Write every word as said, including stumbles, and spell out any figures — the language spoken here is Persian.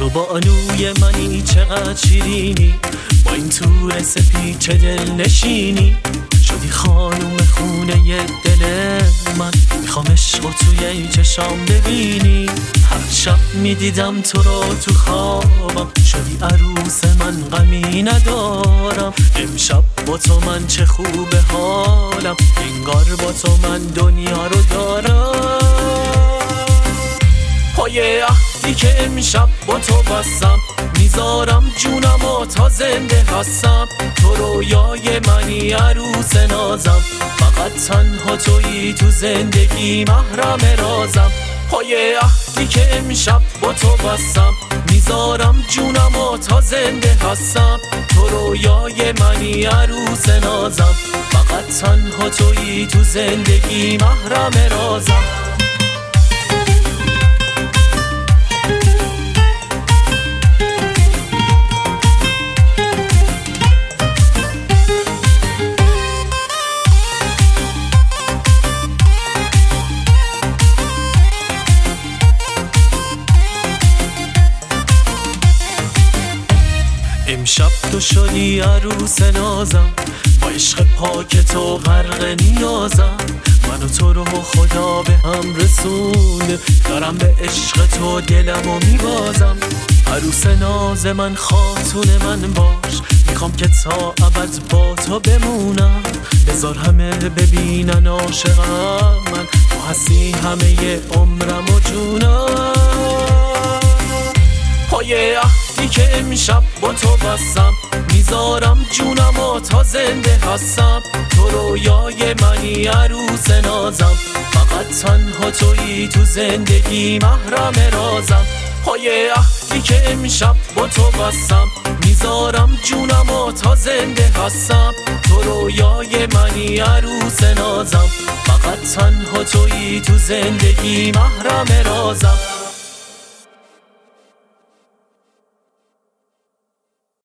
بانوی منی چقدر شیرینی، با این طور سپیچ دل نشینی. شدی خانوم خونه دل من، میخوام عشقو توی چشام ببینی. هر شب میدیدم تو رو تو خوابم، شدی عروس من غمی ندارم. امشب با تو من چه خوبه حالم، انگار با تو من دنیا رو دارم. پای عهدی که امشب با تو بستم، میذارم جونم و تا زنده هستم. تو رویای منی عروس نازم، فقط تنها تویی تو زندگی محرم رازم. پای عهدی که امشب با تو بستم، میذارم جونم و تا زنده هستم. تو رویای منی عروس نازم، فقط تنها تویی تو زندگی محرم رازم. امشب تو شدی عروس نازم، با عشق پاک تو غرق نیازم. من و تو رو خدا به هم رسونده، دارم به عشق تو دلمو میبازم. عروس ناز من، خاتون من باش، میخوام که تا ابد با تو بمونم. بذار همه ببینن عاشقم من، تو هستی همه عمرم و جونم. پای عهدی که امشب با تو بستم، میذارم جونم و تا زنده هستم. تو رویای منی عروس نازم، فقط تنها تویی تو زندگی محرم رازم. پای عهدی که امشب با تو بستم، میذارم جونم و تا زنده هستم. تو رویای منی عروس نازم، فقط تنها تویی تو زندگی محرم رازم.